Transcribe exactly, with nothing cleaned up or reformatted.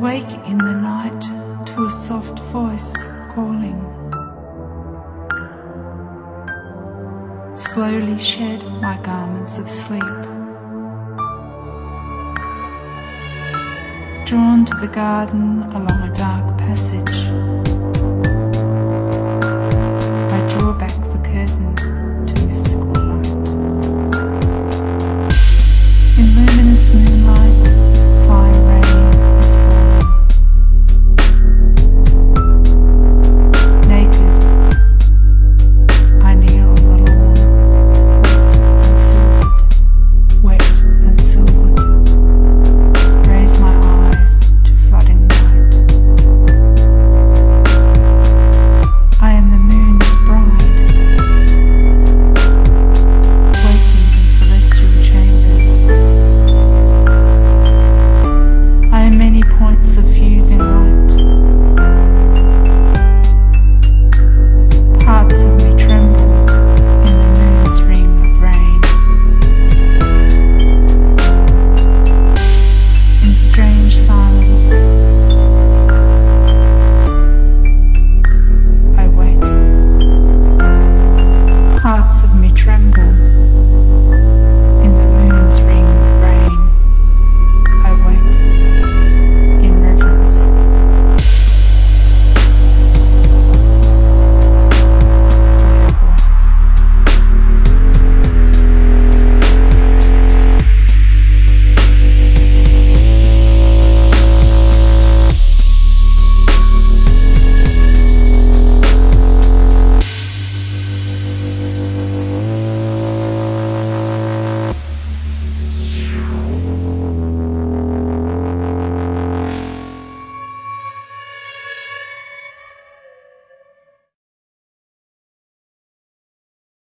awake in the night to a soft voice calling. Slowly shed my garments of sleep. Drawn to the garden along a dark passage.